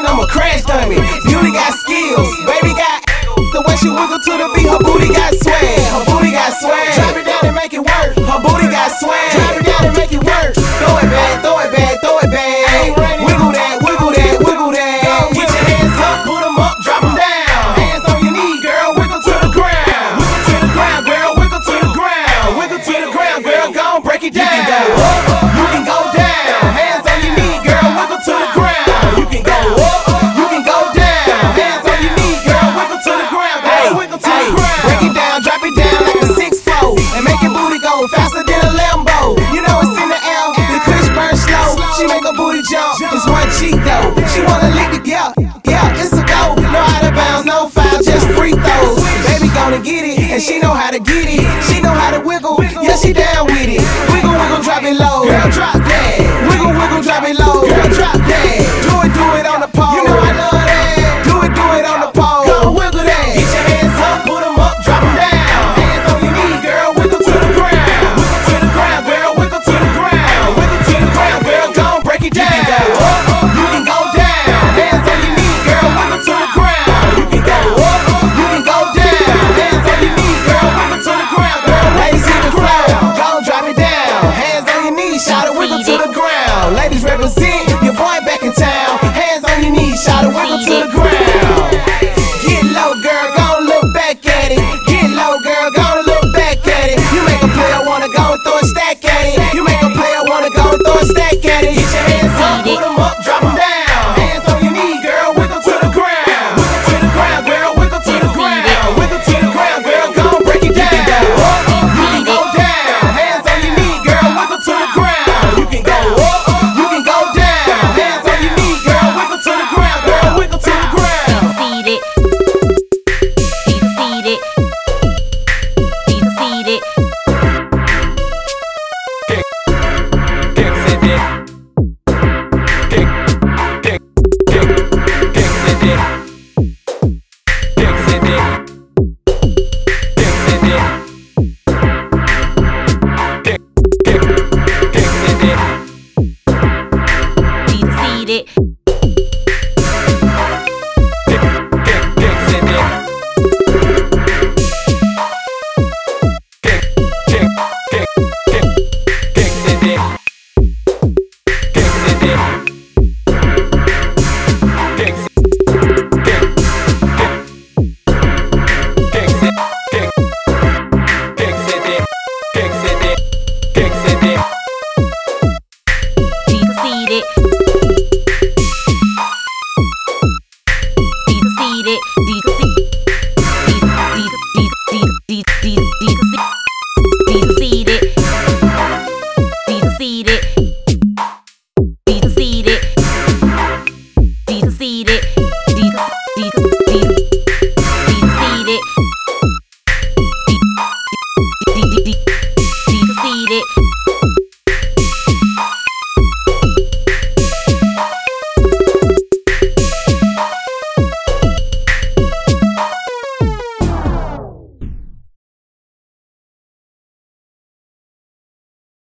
I'm a crash dummy. Beauty got skills, baby got the way she wiggle to the beat. Her booty got swag, her booty got swag. Drop it down and make it work. Her booty got swag. Drop it down and make it work. Throw it back, throw it back, throw it back. Wiggle that, wiggle that, wiggle that. Get your hands up, put them up, drop them down. Hands on your knee, girl, wiggle to the ground. Wiggle to the ground, girl, wiggle to the ground. Wiggle to the ground, girl, go on, break it down. You can go up, you can go down. Hands on your knee, girl, wiggle to the ground. You can go up, you can go down. Hands on your knee, girl, wiggle to the ground. Girl, wiggle to the ground. Break it down, drop it down like a 6-4. And make your booty go faster than a Lambo. You know it's in the air, the kush burn slow. She make her booty jump, it's one cheek though. She wanna lick it, yeah, it's a go. No out of bounds, no foul, just free throws. Baby gonna get it, and she know how to get it. She know how to wiggle, yeah, she down with it. Wiggle, wiggle, drop it low, girl, drop that. Wiggle, wiggle, drop it low, girl, drop that. Do it on the pole. You know I love that. Do it on the pole. Go wiggle that. Get your hands up, put them up, drop them down. Hands on your knee, girl, wiggle to the ground. Wiggle to the ground, girl, wiggle to the ground. Wiggle to the ground, girl, go on, break it down. You can go up, you can go down. Hands on your knee, girl, wiggle to the ground. You can go up, you can go down. Hands on your knee, girl, wiggle to the ground. Girl, ladies hit the floor, go on, drop it down. Hands on your knees, shout it, wiggle to the ground. Ladies represent, your boy back in town. Hands on your knees, shout it, wiggle to the ground. Get low, girl, go and look back at it. Get low, girl, go and look back at it. You make a player wanna go and throw a stack at it. You make a player wanna go and throw a stack at it. Get your hands up, put them up, drop them down. Hands on your knee, girl, wiggle to the ground. Wiggle to the ground, girl, wiggle to the ground. Wiggle to the ground, girl, go and break it down. You can go up, you can go down. Hands on your knee, girl, wiggle to the ground. You can go up, you can go down. Hands on your knee, girl, wiggle to the ground. Girl, wiggle to the ground. it.